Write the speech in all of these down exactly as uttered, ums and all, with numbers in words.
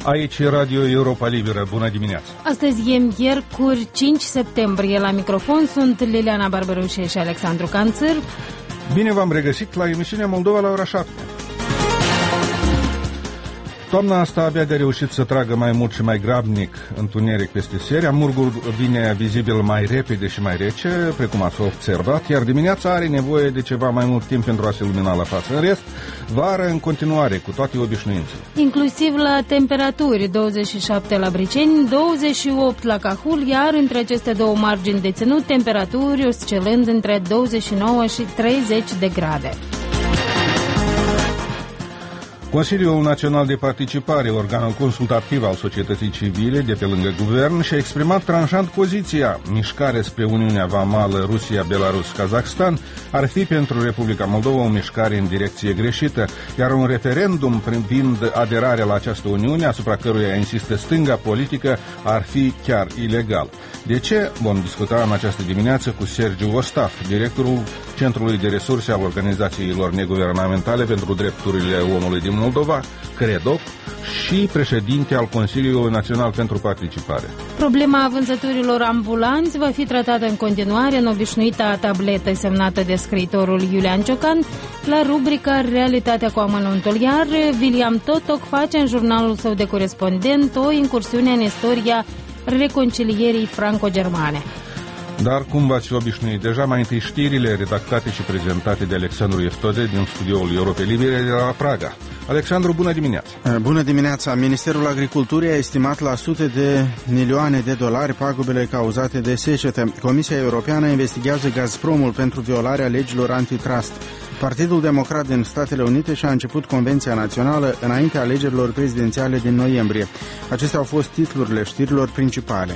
Aici Radio Europa Liberă. Bună dimineața! Astăzi e miercuri, cinci septembrie. La microfon sunt Liliana Barberușe și Alexandru Canțăr. Bine v-am regăsit la emisiunea Moldova la ora șapte. Toamna asta abia de reușit să tragă mai mult și mai grabnic întuneric peste seri. Amurgul vine vizibil mai repede și mai rece, precum ați observat, iar dimineața are nevoie de ceva mai mult timp pentru a se lumina la față. În rest, vară în continuare, cu toate obișnuințele. Inclusiv la temperaturi, douăzeci și șapte la Briceni, douăzeci și opt la Cahul, iar între aceste două margini de ținut, temperaturi oscilând între douăzeci și nouă și treizeci de grade. Consiliul Național de Participare, organul consultativ al societății civile de pe lângă guvern, și-a exprimat tranșant poziția. Mișcare spre Uniunea Vamală Rusia, Belarus, Kazakhstan ar fi pentru Republica Moldova o mișcare în direcție greșită, iar un referendum privind aderarea la această Uniune, asupra căruia insistă stânga politică, ar fi chiar ilegal. De ce? Vom discuta în această dimineață cu Sergiu Ostaf, directorul Centrului de Resurse al Organizațiilor Neguvernamentale pentru Drepturile Omului din Moldova, CREDOC, și președinte al Consiliului Național pentru Participare. Problema vânzătorilor ambulanți va fi tratată în continuare în obișnuita tabletă semnată de scriitorul Iulian Ciocan la rubrica Realitatea cu amănuntul, iar William Totoc face în jurnalul său de corespondent o incursiune în istoria reconcilierii franco-germane. Dar, cum v-ați obișnuit deja, mai întâi știrile redactate și prezentate de Alexandru Eftoze din studioul Europei Libere de la Praga. Alexandru, bună dimineața! Bună dimineața! Ministerul Agriculturii a estimat la sute de milioane de dolari pagubele cauzate de secetă. Comisia Europeană investigează Gazpromul pentru violarea legilor antitrust. Partidul Democrat din Statele Unite și-a început Convenția Națională înaintea alegerilor prezidențiale din noiembrie. Acestea au fost titlurile știrilor principale.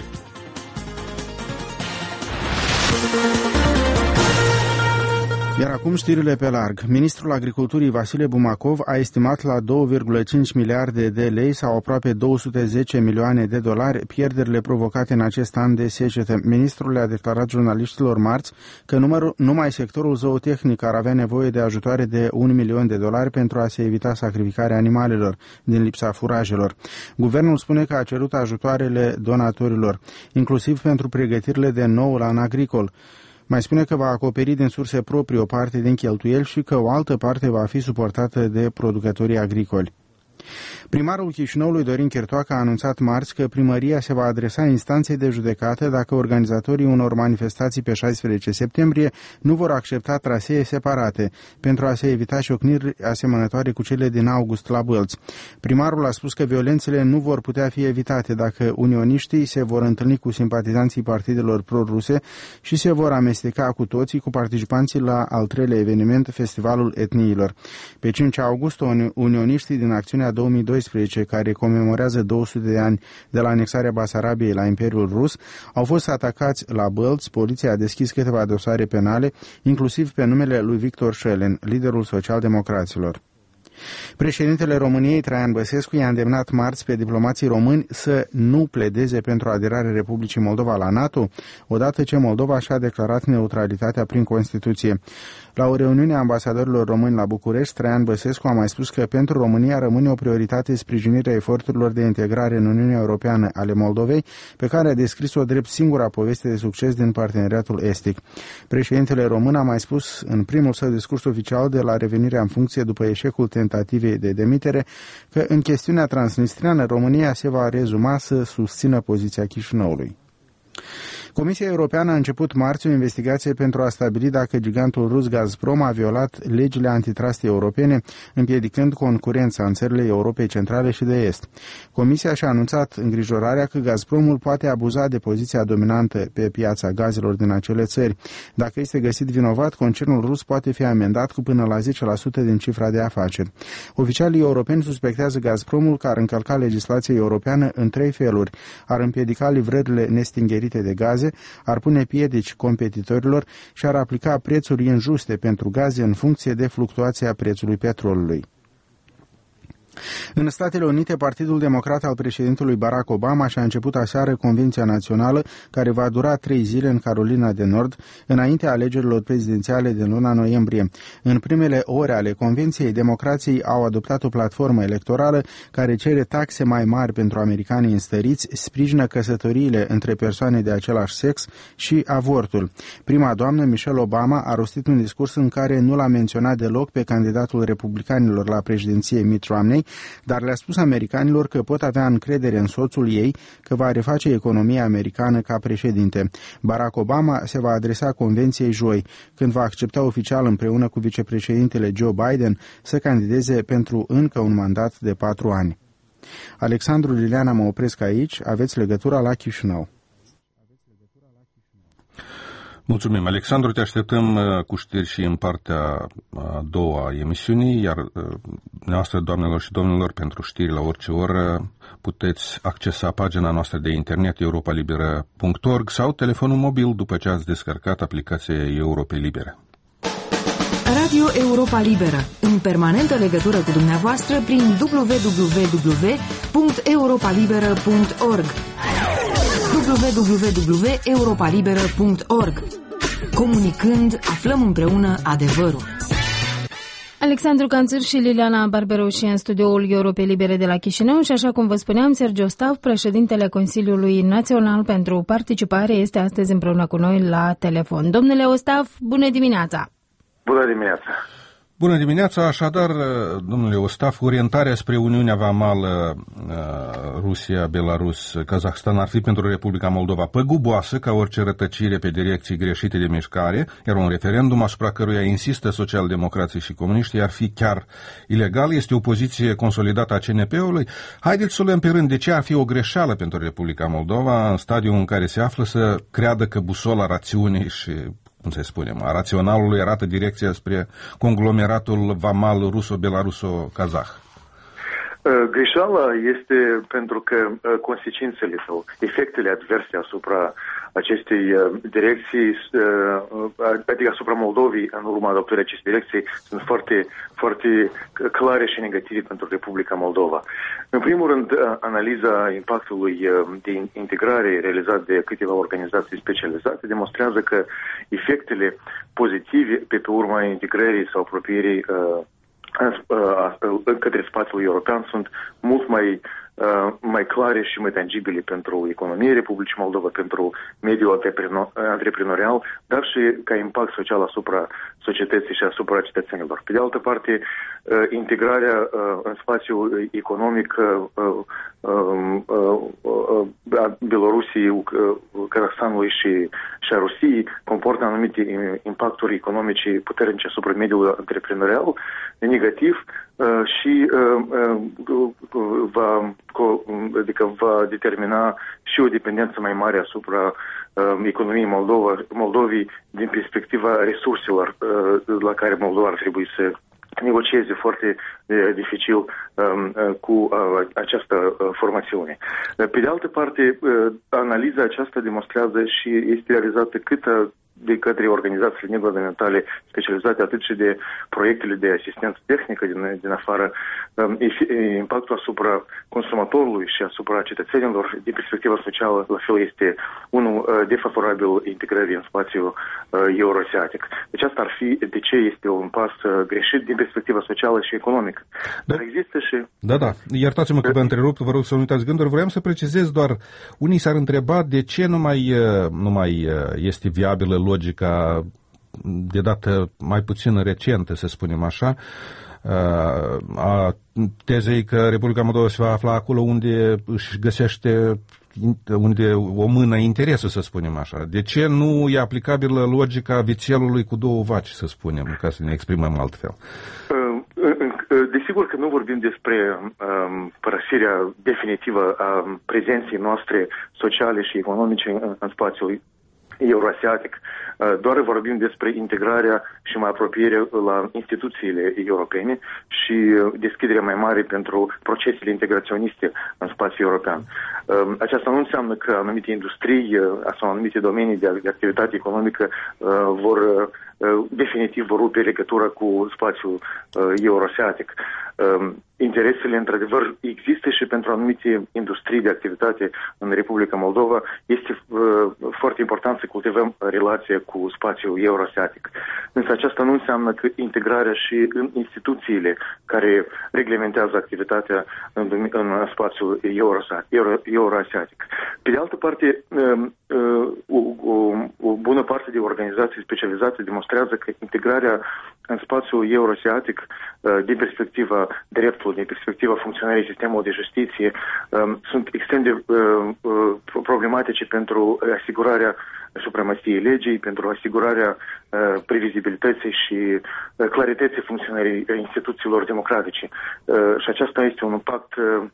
Iar acum știrile pe larg. Ministrul Agriculturii Vasile Bumacov a estimat la două virgulă cinci miliarde de lei sau aproape două sute zece milioane de dolari pierderile provocate în acest an de secetă. Ministrul le-a declarat jurnaliștilor marți că numărul, numai sectorul zootehnic ar avea nevoie de ajutoare de un milion de dolari pentru a se evita sacrificarea animalelor din lipsa furajelor. Guvernul spune că a cerut ajutoarele donatorilor, inclusiv pentru pregătirile de nou an agricol. Mai spune că va acoperi din surse proprii o parte din cheltuieli și că o altă parte va fi suportată de producătorii agricoli. Primarul Chișinăului, Dorin Chertoacă, a anunțat marți că primăria se va adresa instanței de judecată dacă organizatorii unor manifestații pe șaisprezece septembrie nu vor accepta trasee separate pentru a se evita ciocniri asemănătoare cu cele din august la Bălți. Primarul a spus că violențele nu vor putea fi evitate dacă unioniștii se vor întâlni cu simpatizanții partidelor pro-ruse și se vor amesteca cu toții cu participanții la al treilea eveniment, Festivalul Etniilor. Pe cinci august, unioniștii din acțiunea două mii doisprezece, care comemorează două sute de ani de la anexarea Basarabiei la Imperiul Rus, au fost atacați la Bălți. Poliția a deschis câteva dosare penale, inclusiv pe numele lui Victor Șelen, liderul social-democraților. Președintele României, Traian Băsescu, i-a îndemnat marți pe diplomații români să nu pledeze pentru aderarea Republicii Moldova la NATO, odată ce Moldova și-a declarat neutralitatea prin Constituție. La o reuniune a ambasadorilor români la București, Traian Băsescu a mai spus că pentru România rămâne o prioritate sprijinirea eforturilor de integrare în Uniunea Europeană ale Moldovei, pe care a descris-o drept singura poveste de succes din parteneriatul estic. Președintele român a mai spus în primul său discurs oficial de la revenirea în funcție după eșecul tentativei de demitere că în chestiunea transnistriană România se va rezuma să susțină poziția Chișinăului. Comisia Europeană a început marți o investigație pentru a stabili dacă gigantul rus Gazprom a violat legile antitrust europene, împiedicând concurența în țările Europei Centrale și de Est. Comisia și-a anunțat îngrijorarea că Gazpromul poate abuza de poziția dominantă pe piața gazelor din acele țări. Dacă este găsit vinovat, concernul rus poate fi amendat cu până la zece la sută din cifra de afaceri. Oficialii europeni suspectează Gazpromul că ar încălca legislația europeană în trei feluri: ar împiedica livrările nestingerite de gaze, ar pune piedici competitorilor și ar aplica prețuri injuste pentru gaze în funcție de fluctuația prețului petrolului. În Statele Unite, Partidul Democrat al președintelui Barack Obama și-a început aseară convenția națională care va dura trei zile în Carolina de Nord, înaintea alegerilor prezidențiale din luna noiembrie. În primele ore ale convenției, democrații au adoptat o platformă electorală care cere taxe mai mari pentru americanii înstăriți, sprijină căsătoriile între persoane de același sex și avortul. Prima doamnă, Michelle Obama, a rostit un discurs în care nu l-a menționat deloc pe candidatul republicanilor la președinție Mitt Romney, dar le-a spus americanilor că pot avea încredere în soțul ei că va reface economia americană ca președinte. Barack Obama se va adresa convenției joi, când va accepta oficial împreună cu vicepreședintele Joe Biden să candideze pentru încă un mandat de patru ani. Alexandru, Liliana, mă opresc aici. Aveți legătura la Chișinău. Mulțumim, Alexandru, te așteptăm uh, cu știri și în partea a doua a emisiunii, iar uh, noastră, doamnelor și domnilor, pentru știri la orice oră puteți accesa pagina noastră de internet europa liberă punct org sau telefonul mobil după ce ați descărcat aplicația Europa Liberă. Radio Europa Liberă, în permanentă legătură cu dumneavoastră prin w w w punct europa liberă punct org w w w punct europa liberă punct org. Comunicând, aflăm împreună adevărul. Alexandru Canțir și Liliana Barberoși în studioul Europei Libere de la Chișinău și, așa cum vă spuneam, Sergiu Ostav, președintele Consiliului Național pentru Participare, este astăzi împreună cu noi la telefon. Domnule Ostav, bună dimineața! Bună dimineața! Bună dimineața, așadar, domnule Ostaf, orientarea spre Uniunea Vamală Rusia, Belarus, Kazahstan ar fi pentru Republica Moldova păguboasă ca orice rătăcire pe direcții greșite de mișcare, iar un referendum asupra căruia insistă socialdemocrații și comuniștii ar fi chiar ilegal. Este o poziție consolidată a C N P-ului. Haideți să luăm pe rând de ce ar fi o greșeală pentru Republica Moldova în stadiul în care se află să creadă că busola rațiunii și, cum să spunem, a raționalului arată direcția spre conglomeratul vamal ruso-belaruso-kazah. Greșeala este pentru că consecințele sau efectele adverse asupra acestei direcții, adică asupra Moldovei în urma adoptării acestei direcții, sunt foarte, foarte clare și negative pentru Republica Moldova. În primul rând, analiza impactului de integrare realizat de câteva organizații specializate demonstrează că efectele pozitive pe pe urma integrării sau apropierii către spațiul european sunt mult mai, mai clare și mai tangibile pentru economia Republicii Moldova, pentru mediul antreprenorial, dar și ca impact social asupra societății și asupra cetățenilor. Pe de altă parte, integrarea în spațiul economic a Belorusiei, Kazahstanului și, și a Rusiei comportă anumite impacturi economice puternice asupra mediului antreprenorial negativ și va, adică va determina și o dependență mai mare asupra economiei Moldova, Moldovei din perspectiva resurselor la care Moldova ar trebui să negocieze foarte uh, dificil um, uh, cu uh, această uh, formațiune. Pe de altă parte, uh, analiza aceasta demonstrează și este realizată cât uh, de către organizațiile neguvernamentale specializate, atât și de proiectele de asistență tehnică din, din afară, um, impactul asupra consumatorului și asupra cetățenilor din perspectiva socială, la fel, este unul uh, defavorabil integrării în spațiul uh, euroasiatic. Deci asta ar fi de ce este un pas uh, greșit din perspectiva socială și economică. Da. Dar există și... Da, da. Iertați-mă că vă întrerup, vă rog să nu uitați gânduri. Vreau să precizez doar, unii s-ar întreba de ce nu mai, nu mai este viabilă logica de dată mai puțin recentă, să spunem așa, a tezei că Republica Moldova se va afla acolo unde își găsește, unde o mână interesă, să spunem așa. De ce nu e aplicabilă logica vițelului cu două vaci, să spunem, ca să ne exprimăm altfel? Desigur că nu vorbim despre um, părăsirea definitivă a prezenței noastre sociale și economice în, în spațiul euroasiatic. Doar vorbim despre integrarea și mai apropiere la instituțiile europene și deschiderea mai mare pentru procesele integraționiste în spațiul european. Aceasta nu înseamnă că anumite industrii sau anumite domenii de activitate economică vor definitiv vor rupe legătura cu spațiul euroasiatic. Interesele, într-adevăr, există și pentru anumite industrii de activitate în Republica Moldova. Este foarte important să cultivăm relația cu spațiul euroasiatic. Însă aceasta nu înseamnă că integrarea și în instituțiile care reglementează activitatea în, în spațiul euroasiatic. Pe de altă parte, o, o, o bună parte de organizații specializate demonstrează că integrarea în spațiul euroasiatic, din perspectiva dreptului, din perspectiva funcționării sistemului de justiție, sunt extrem de problematice pentru asigurarea supremației legii, pentru asigurarea previzibilității și clarității funcționării instituțiilor democratice. Și aceasta este un impact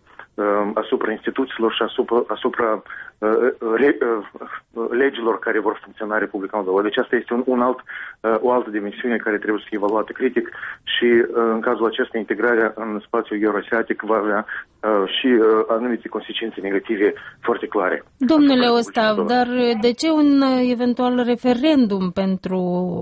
asupra instituțiilor și asupra, asupra re, legilor care vor funcționa în Republica Moldova. Deci asta este un, un alt, o altă dimensiune care trebuie să fie evaluată critic și în cazul acesta integrarea în spațiul euroasiatic va avea și anumite consecințe negative foarte clare. Domnule Ostav, dar de ce un eventual referendum pentru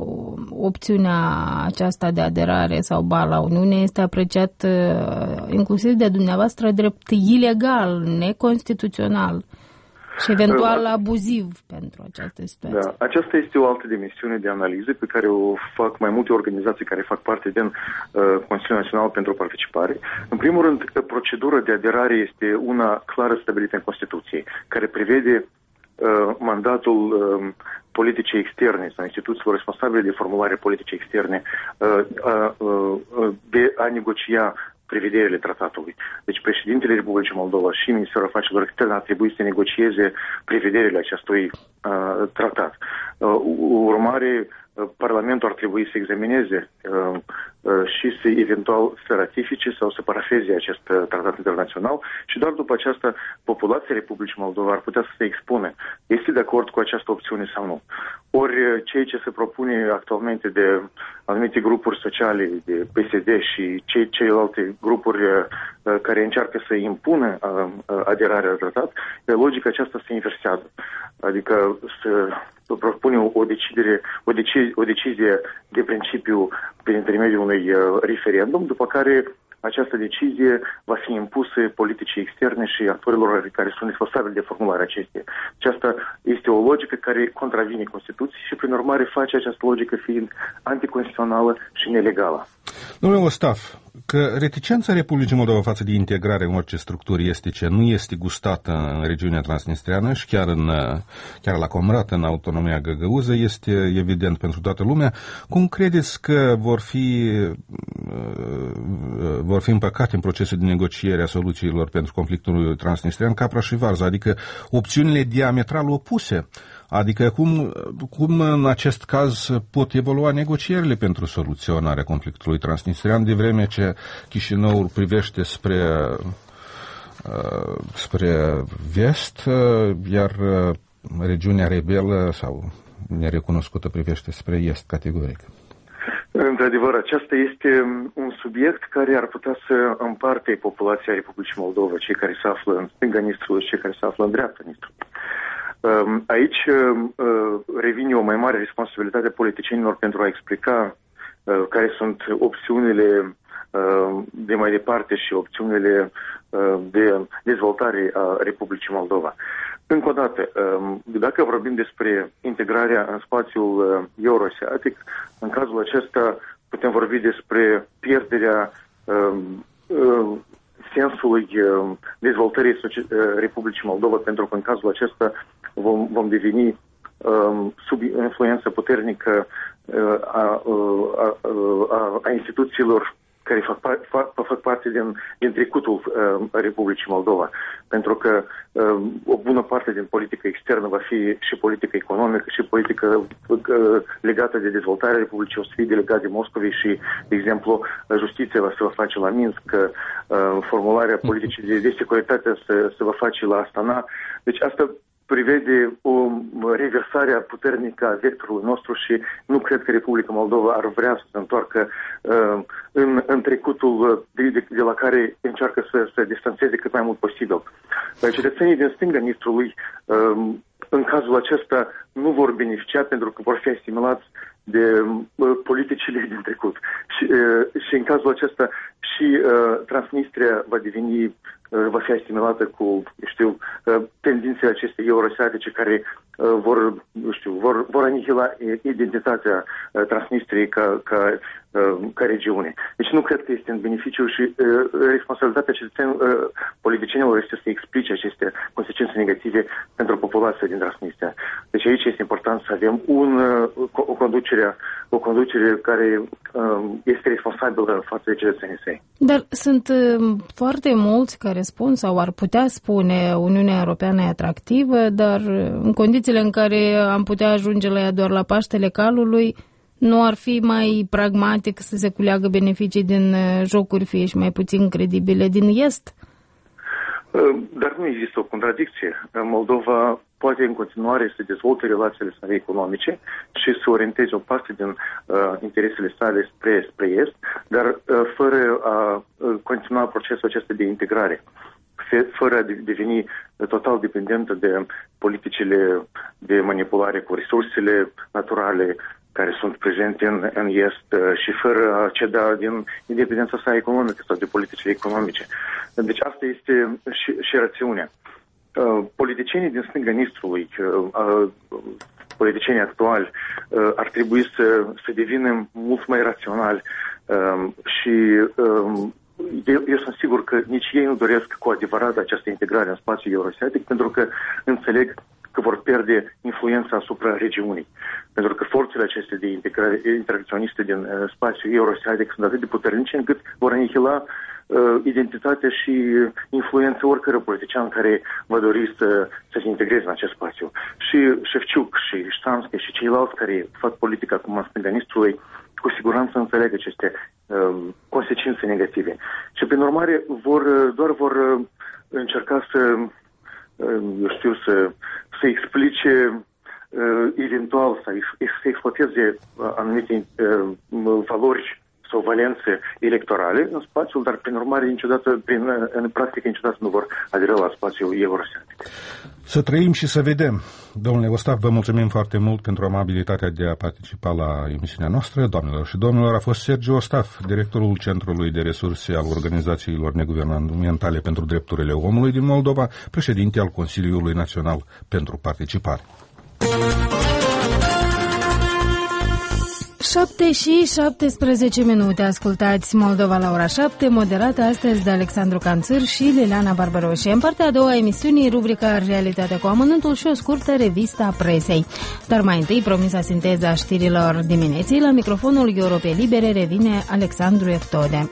opțiunea aceasta de aderare sau ba la Uniune este apreciat inclusiv de dumneavoastră drept ilegal, neconstituțional și eventual abuziv pentru această situație? Da, aceasta este o altă dimensiune de analiză pe care o fac mai multe organizații care fac parte din uh, Consiliul Național pentru Participare. În primul rând, procedura de aderare este una clară stabilită în Constituție, care prevede uh, mandatul uh, politicii externe sau instituțiilor responsabile de formulare politicii externe uh, uh, uh, de a negocia prevederile tratatului. Deci președintele Republicii Moldova și Ministerul Afacerilor Externe ar trebui să negocieze prevederile acestui uh, tratat. Uh, urmare, uh, Parlamentul ar trebui să examineze uh, uh, și să eventual să ratifice sau să parafeze acest uh, tratat internațional și doar după aceasta populația Republicii Moldova ar putea să se expună. Este de acord cu această opțiune sau nu? Ori ceea ce se propune actualmente de anumite grupuri sociale, de P S D și cei, celelalte grupuri uh, care încearcă să impună uh, aderarea la tratat, logica aceasta se inversează. Adică să propune o, o decidere, o, deci, o decizie de principiu prin intermediul unui uh, referendum, după care această decizie va fi impusă politicii externe și actorilor care sunt responsabili de formularea acesteia. Aceasta este o logică care contravine Constituției și, prin urmare, face această logică fiind anticonstituțională și nelegală. Domnule Ostaf, că reticența Republicii Moldova față de integrare în orice structuri estice nu este gustată în regiunea transnistreană și chiar, în, chiar la Comrat, în autonomia găgăuză, este evident pentru toată lumea. Cum credeți că vor fi, vor fi împăcate în procesul de negociere a soluțiilor pentru conflictul transnistrean Capra și Varza, adică opțiunile diametral opuse? Adică cum, cum în acest caz pot evolua negocierile pentru soluționarea conflictului transnistrean, de vreme ce Chișinăul privește spre, spre vest, iar regiunea rebelă sau nerecunoscută privește spre est categoric? Într-adevăr, acesta este un subiect care ar putea să împarte populația Republicii Moldova, cei care se află în stânga Nistrului și cei care se află în dreapta Nistrului. Aici revine o mai mare responsabilitate politicienilor pentru a explica care sunt opțiunile de mai departe și opțiunile de dezvoltare a Republicii Moldova. Încă o dată, dacă vorbim despre integrarea în spațiul euroasiatic, în cazul acesta putem vorbi despre pierderea sensului dezvoltării Republicii Moldova, pentru că în cazul acesta vom, vom deveni sub influență puternică a, a, a, a instituțiilor care fac, fac, fac parte din, din trecutul uh, Republicii Moldova. Pentru că uh, o bună parte din politica externă va fi și politică economică și politică uh, legată de dezvoltarea Republicii, o să fie delegat de Moscovei și, de exemplu, justiția va se va face la Minsk, uh, formularea politicii de, de securitate se, se va face la Astana. Deci asta privede o reversare puternică a vectorului nostru și nu cred că Republica Moldova ar vrea să se întoarcă uh, în, în trecutul de, de, de la care încearcă să se distanțeze cât mai mult posibil. Cetățenii din stânga Nistrului uh, în cazul acesta nu vor beneficia pentru că vor fi asimilați de politicile din trecut. Și, și în cazul acesta și Transnistria va deveni, va fi asimilată cu, știu, tendințele acestei euroasiatice care vor, știu, vor, vor anihila identitatea Transnistriei ca, ca, ca regiune. Deci nu cred că este în beneficiu și responsabilitatea politicienilor este să explice aceste consecințe negative pentru populația din Transnistria. Deci aici este important să avem un, o conducere, o conducere care este responsabilă față de cetățenii săi. Dar sunt foarte mulți care spun sau ar putea spune Uniunea Europeană e atractivă, dar în condițiile în care am putea ajunge la ea doar la Paștele Calului, nu ar fi mai pragmatic să se culeagă beneficii din jocuri fie și mai puțin credibile din Est? Dar nu există o contradicție. Moldova poate în continuare să dezvolte relațiile sale economice și să orienteze o parte din uh, interesele sale spre, spre Est, dar uh, fără a uh, continua procesul acesta de integrare, fără a deveni total dependentă de politicile de manipulare cu resursele naturale care sunt prezente în, în Est și fără a ceda din independența sa economică sau de politicile economice. Deci asta este și, și rațiunea. Uh, politicienii din stânga Nistrului, uh, uh, politicienii actuali, uh, ar trebui să, să devină mult mai raționali uh, și uh, eu, eu sunt sigur că nici ei nu doresc cu adevărat această integrare în spațiul euroasiatic, pentru că înțeleg că vor pierde influența asupra regiunii. Pentru că forțele acestea de integrare interacționiste din uh, spațiul euroasiatic sunt atât de puternice încât vor anihila uh, identitatea și influența oricărui politician care va dori să, să se integreze în acest spațiu. Și Șefciuc și Ștansky și ceilalți care fac politică acum în stânga Nistrului cu siguranță înțeleg aceste uh, consecințe negative. Și prin urmare vor, doar vor uh, încerca să eu știu, să, să explice uh, eventual, să, să exploateze uh, anumite uh, valori sau valențe electorale în spațiul, dar prin urmare niciodată, prin, în practică niciodată nu vor adera la spațiul euroasiatic. Să trăim și să vedem. Domnule Ostaf, vă mulțumim foarte mult pentru amabilitatea de a participa la emisiunea noastră. Doamnelor și domnilor, a fost Sergiu Ostaf, directorul Centrului de Resurse al Organizațiilor Neguvernamentale pentru Drepturile Omului din Moldova, președinte al Consiliului Național pentru Participare. șapte și șaptesprezece minute, ascultați Moldova la ora șapte, moderată astăzi de Alexandru Canțâr și Liliana Barbaroșe. În partea a doua a emisiunii, rubrica Realitatea cu amănântul și o scurtă revistă a presei. Dar mai întâi, promisa sinteză a știrilor dimineții, la microfonul Europei Libere revine Alexandru Eftode.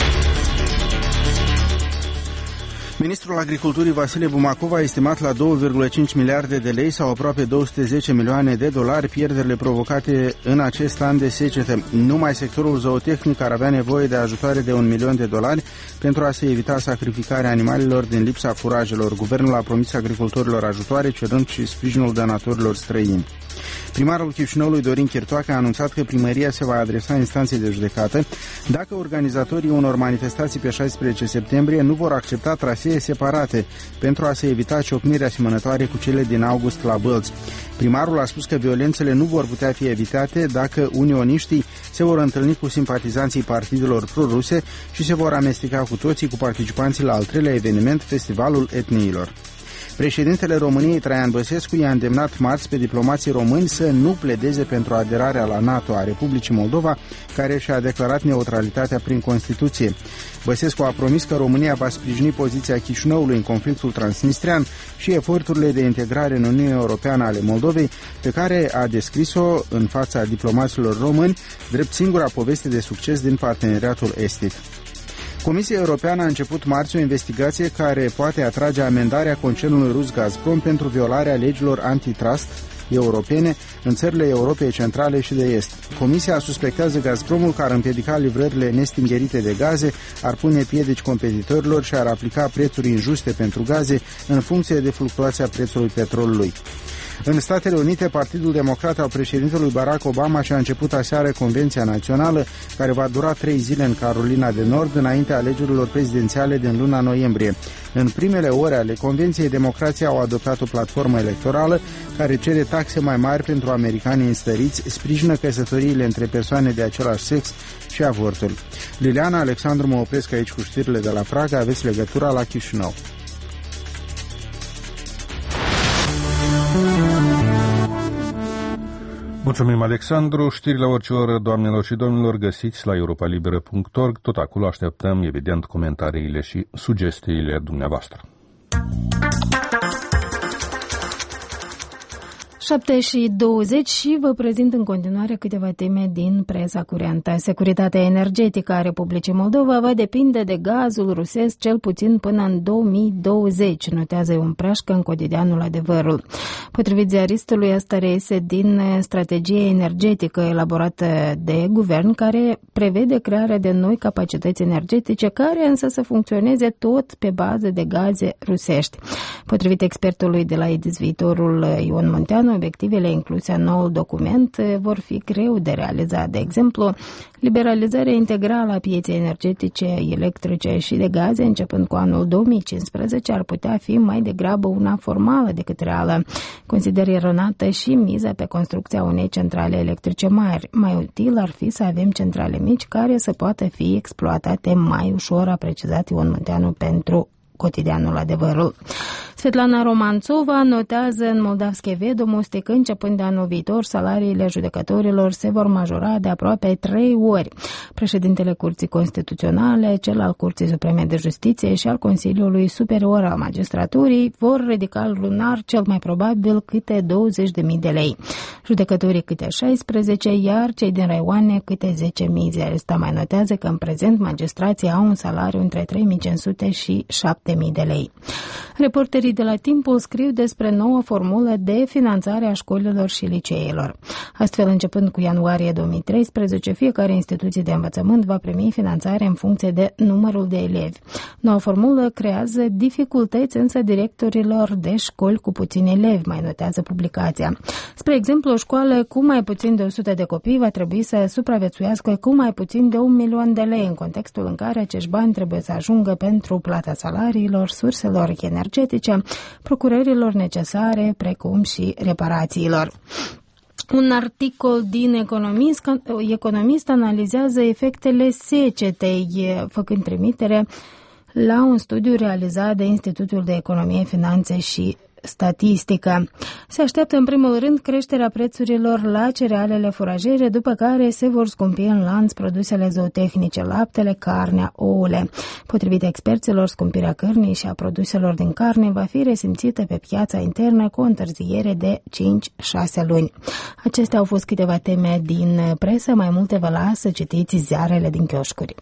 Ministrul Agriculturii Vasile Bumacov a estimat la două virgulă cinci miliarde de lei sau aproape două sute zece milioane de dolari pierderile provocate în acest an de secetă. Numai sectorul zootehnic ar avea nevoie de ajutoare de un milion de dolari pentru a se evita sacrificarea animalelor din lipsa furajelor. Guvernul a promis agricultorilor ajutoare, cerând și sprijinul donatorilor străini. Primarul Chișinăului, Dorin Chirtoacă, a anunțat că primăria se va adresa instanței de judecată dacă organizatorii unor manifestații pe șaisprezece septembrie nu vor accepta trasee separate pentru a se evita ciocniri asemănătoare cu cele din august la Bălți. Primarul a spus că violențele nu vor putea fi evitate dacă unioniștii se vor întâlni cu simpatizanții partidelor proruse și se vor amesteca cu toții cu participanții la al treilea eveniment, Festivalul Etniilor. Președintele României, Traian Băsescu, i-a îndemnat marți pe diplomații români să nu pledeze pentru aderarea la NATO a Republicii Moldova, care și-a declarat neutralitatea prin Constituție. Băsescu a promis că România va sprijini poziția Chișinăului în conflictul transnistrian și eforturile de integrare în Uniunea Europeană ale Moldovei, pe care a descris-o în fața diplomaților români drept singura poveste de succes din parteneriatul estic. Comisia Europeană a început marți o investigație care poate atrage amendarea concernului rus Gazprom pentru violarea legilor antitrust europene în țările Europei Centrale și de Est. Comisia suspectează Gazpromul că ar împiedica livrările nestingerite de gaze, ar pune piedici competitorilor și ar aplica prețuri injuste pentru gaze în funcție de fluctuația prețului petrolului. În Statele Unite, Partidul Democrat al președintelui Barack Obama și-a început aseară Convenția Națională, care va dura trei zile în Carolina de Nord, înaintea alegerilor prezidențiale din luna noiembrie. În primele ore ale Convenției, democrații au adoptat o platformă electorală care cere taxe mai mari pentru americanii înstăriți, sprijină căsătoriile între persoane de același sex și avortul. Liliana Alexandru, mă opresc aici cu știrile de la Praga, aveți legătura la Chișinău. Mulțumim, Alexandru. Știrile orice oră, doamnelor și domnilor, găsiți la europa liberă punct org. Tot acolo așteptăm, evident, comentariile și sugestiile dumneavoastră. șapte și douăzeci și vă prezint în continuare câteva teme din presa curentă. Securitatea energetică a Republicii Moldova va depinde de gazul rusesc cel puțin până în două mii douăzeci, notează Ion Prașcă în cotidianul Adevărul. Potrivit ziaristului, asta reiese din strategie energetică elaborată de guvern, care prevede crearea de noi capacități energetice, care însă să funcționeze tot pe bază de gaze rusești. Potrivit expertului de la E D I S Viitorul, Ion Munteanu, obiectivele incluse în noul document vor fi greu de realizat. De exemplu, liberalizarea integrală a pieței energetice, electrice și de gaze începând cu anul două mii cincisprezece ar putea fi mai degrabă una formală decât reală. Consider eronată și miza pe construcția unei centrale electrice mari. Mai util ar fi să avem centrale mici care să poată fi exploatate mai ușor, a precizat Ion Munteanu pentru cotidianul Adevărul. Svetlana Romanțova notează în Moldavske Vedomosti că începând de anul viitor salariile judecătorilor se vor majora de aproape trei ori. Președintele Curții Constituționale, cel al Curții Supreme de Justiție și al Consiliului Superior al Magistraturii vor ridica lunar cel mai probabil câte douăzeci de mii de lei. Judecătorii câte șaisprezece, iar cei din raioane câte zece mii. Ziarista mai notează că în prezent magistrații au un salariu între trei mii cinci sute și șapte mii de lei. Reporterii de la Timpul scriu despre noua formulă de finanțare a școlilor și liceelor. Astfel, începând cu ianuarie două mii treisprezece, fiecare instituție de învățământ va primi finanțare în funcție de numărul de elevi. Noua formulă creează dificultăți însă directorilor de școli cu puțini elevi, mai notează publicația. Spre exemplu, o școală cu mai puțin de o sută de copii va trebui să supraviețuiască cu mai puțin de un milion de lei, în contextul în care acești bani trebuie să ajungă pentru plata salariilor, surselor energetice, procurărilor necesare, precum și reparațiilor. Un articol din Economist, Economist analizează efectele secetei, făcând trimitere la un studiu realizat de Institutul de Economie, Finanțe și Statistică. Se așteaptă în primul rând creșterea prețurilor la cerealele furajere, după care se vor scumpi în lanț produsele zootehnice, laptele, carnea, ouăle. Potrivit experților, scumpirea cărnii și a produselor din carne va fi resimțită pe piața internă cu o întârziere de cinci șase luni. Acestea au fost câteva teme din presă, mai multe vă las să citiți ziarele din chioșcuri.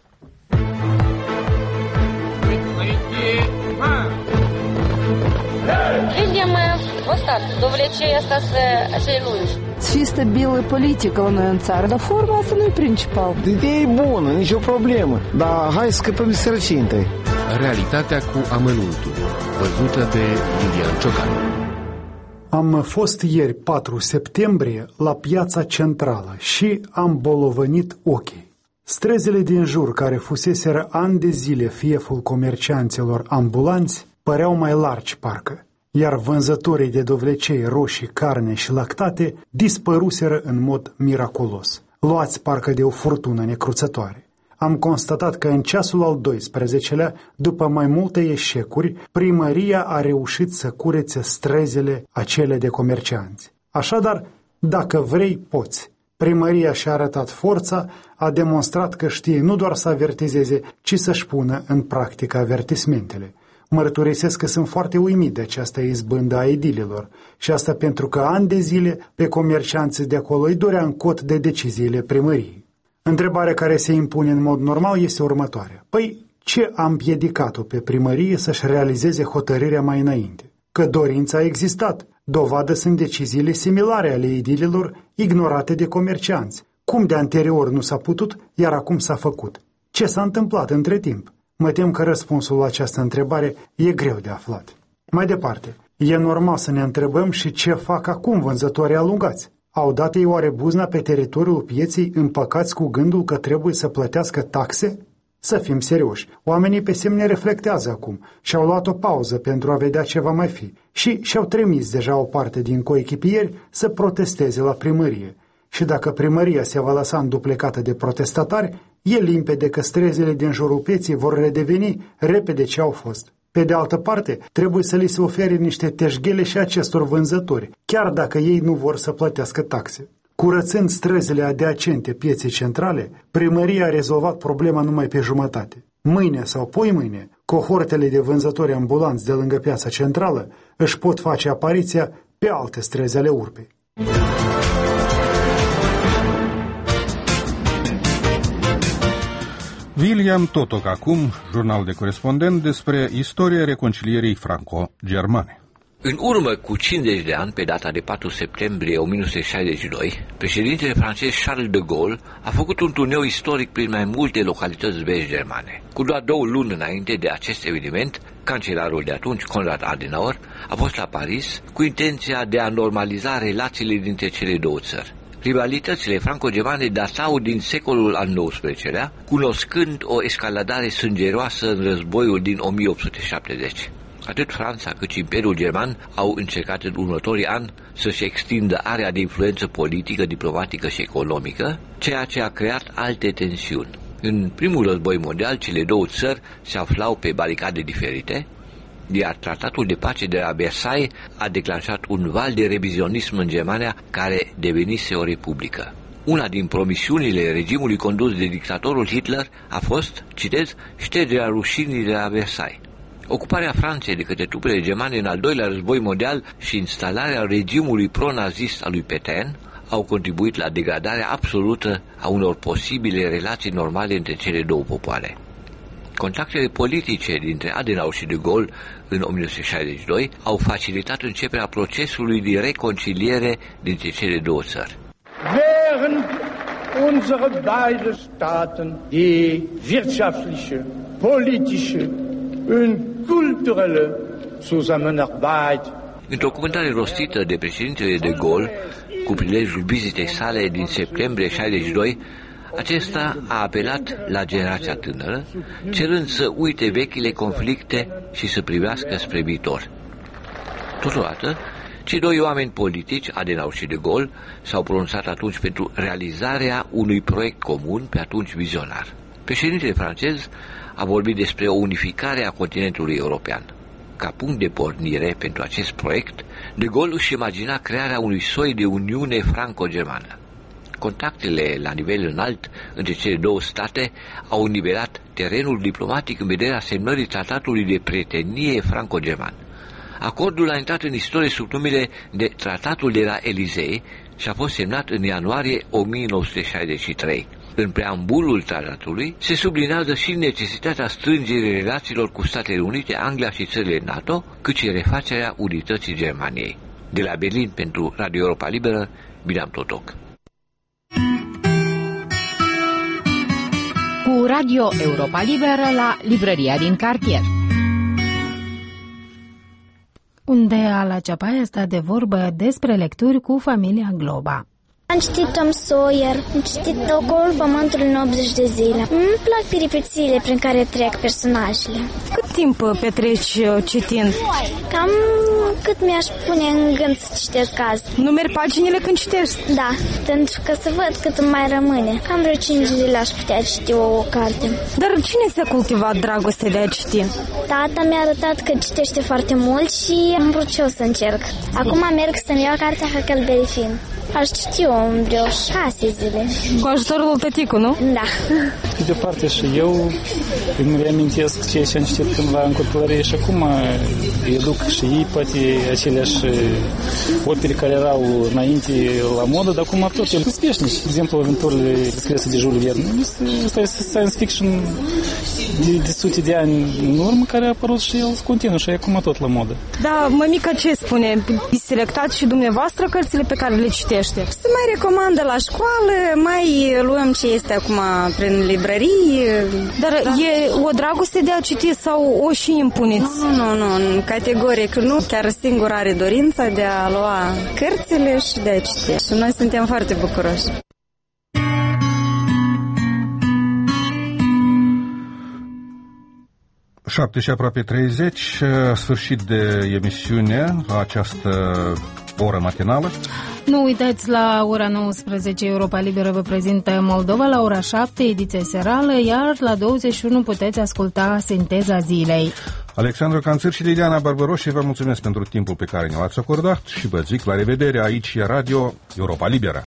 Видим ăsta, довлечение asta acei lungi. Să fie stabilă politică la noi în țară, dar forma asta nu e principal. Ideea e bună, nicio problemă, dar hai să scăpăm de sărăcie întâi. Realitatea cu amănuntul, văzută de Iulian Ciocan. Am fost ieri, patru septembrie, la piața centrală și am bolovănit ochii. Străzile din jur, care fuseseră ani de zile fieful comercianților ambulanți, păreau mai largi parcă, iar vânzătorii de dovlecei, roșii, carne și lactate dispăruseră în mod miraculos, luați parcă de o furtună necruțătoare. Am constatat că în ceasul al doisprezecelea, după mai multe eșecuri, primăria a reușit să curețe străzile acele de comercianți. Așadar, dacă vrei, poți. Primăria și-a arătat forța, a demonstrat că știe nu doar să avertizeze, ci să-și pună în practică avertismentele. Mărturisesc că sunt foarte uimit de această izbândă a edililor și asta pentru că ani de zile pe comercianții de acolo îi dorea în cot de deciziile primăriei. Întrebarea care se impune în mod normal este următoarea. Păi, ce a împiedicat-o pe primărie să-și realizeze hotărârea mai înainte? Că dorința a existat. Dovadă sunt deciziile similare ale edililor ignorate de comercianți. Cum de anterior nu s-a putut, iar acum s-a făcut? Ce s-a întâmplat între timp? Mă tem că răspunsul la această întrebare e greu de aflat. Mai departe, E normal să ne întrebăm și ce fac acum vânzătorii alungați. Au dat ei oare buzna pe teritoriul pieței împăcați cu gândul că trebuie să plătească taxe? Să fim serioși, oamenii pe semne reflectează acum și au luat o pauză pentru a vedea ce va mai fi și și-au trimis deja o parte din coechipieri să protesteze la primărie. Și dacă primăria se va lăsa înduplecată de protestatari, e limpede că străzile din jurul pieței vor redeveni repede ce au fost. Pe de altă parte, trebuie să li se ofere niște teșghele și acestor vânzători, chiar dacă ei nu vor să plătească taxe. Curățând străzile adiacente pieței centrale, primăria a rezolvat problema numai pe jumătate. Mâine sau poimâine, cohortele de vânzători ambulanți de lângă piața centrală își pot face apariția pe alte străzi ale Urpei. William Totok acum, jurnal de corespondent despre istoria reconcilierii franco-germane. În urmă cu cincizeci de ani, pe data de patru septembrie o mie nouă sute șaizeci și doi, președintele francez Charles de Gaulle a făcut un turneu istoric prin mai multe localități vest germane. Cu doar două luni înainte de acest eveniment, cancelarul de atunci, Konrad Adenauer, a fost la Paris cu intenția de a normaliza relațiile dintre cele două țări. Rivalitățile franco-germane datau din secolul al nouăsprezecelea, cunoscând o escaladare sângeroasă în războiul din o mie opt sute șaptezeci. Atât Franța cât și Imperiul German au încercat în următorii ani să-și extindă area de influență politică, diplomatică și economică, ceea ce a creat alte tensiuni. În primul război mondial, cele două țări se aflau pe baricade diferite, iar tratatul de pace de la Versailles a declanșat un val de revizionism în Germania care devenise o republică. Una din promisiunile regimului condus de dictatorul Hitler a fost, citez, ștergerea rușinii de la Versailles. Ocuparea Franței de către trupele germane în al doilea război mondial și instalarea regimului pro-nazist al lui Pétain au contribuit la degradarea absolută a unor posibile relații normale între cele două popoare. Contactele politice dintre Adenauer și de Gaulle în o mie nouă sute șaizeci și doi au facilitat începerea procesului de reconciliere dintre cele două țări. Während unsere beide Staaten die wirtschaftliche, politische und culturelle Zusammenarbeit. Într-o comentare rostită de președintele de Gaulle, cu prilejul vizitei sale din septembrie șaizeci și doi, acesta a apelat la generația tânără, cerând să uite vechile conflicte și să privească spre viitor. Totodată, cei doi oameni politici, Adenauer și de Gaulle, s-au pronunțat atunci pentru realizarea unui proiect comun, pe atunci vizionar. Președintele francez a vorbit despre o unificare a continentului european. Ca punct de pornire pentru acest proiect, de Gaulle își imagina crearea unui soi de uniune franco-germană. Contactele la nivel înalt între cele două state au nivelat terenul diplomatic în vederea semnării tratatului de prietenie franco-german. Acordul a intrat în istorie sub numele de Tratatul de la Elysee și a fost semnat în ianuarie o mie nouă sute șaizeci și trei. În preambulul tratatului se sublinează și necesitatea strângerii relațiilor cu Statele Unite, Anglia și țările NATO, cât și refacerea unității Germaniei. De la Berlin pentru Radio Europa Liberă, William Totok. Cu Radio Europa Liberă la librăria din cartier. Unde Ala Ceapaia stă de vorbă despre lecturi cu familia Globa. Am citit Tom Sawyer, am citit Ocolul Pământului în optzeci de zile. Îmi plac peripețiile prin care trec personajele. Cât timp petreci citind? Cam cât mi-aș pune în gând să citesc azi. Numeri paginile când citești? Da, pentru că să văd cât îmi mai rămâne. Cam vreo cinci zile aș putea citi o carte. Dar cine ți-a cultivat dragostea de a citi? Tata mi-a arătat că citește foarte mult și am vrut și eu să încerc. Acum merg să-mi iau cartea Huckleberry Finn. Aș citi eu în vreo șase zile. Cu ajutorul tăticul, nu? Da. Pe de parte și eu îmi reamintesc ceea ce am citit cândva în copilărie și acum educ și ei poate aceleași opere care erau înainte la modă, dar acum tot sunt uspešnici. De exemplu, aventurile scrise de Jules Verne. Asta este science fiction de, de sute de ani în urmă, care a apărut și el continuu și e acum tot la modă. Da, mămica ce spune? Selectați și dumneavoastră cărțile pe care le citești? citește? Se mai recomandă la școală, mai luăm ce este acum prin librării. Dar da. E o dragoste de a citi sau o și impuneți? Nu, nu, nu, categoric nu. Chiar singur are dorința de a lua cărțile și de a citi. Și noi suntem foarte bucuroși. șapte și aproape treizeci, sfârșit de emisiune la această oră matinală. Nu uitați, la ora nouăsprezece Europa Liberă vă prezintă Moldova, la ora șapte ediție serală, iar la douăzeci și unu puteți asculta Sinteza zilei. Alexandru Canțăr și Liliana Barbăroșe, vă mulțumesc pentru timpul pe care ne l-ați acordat și vă zic la revedere, aici e Radio Europa Liberă.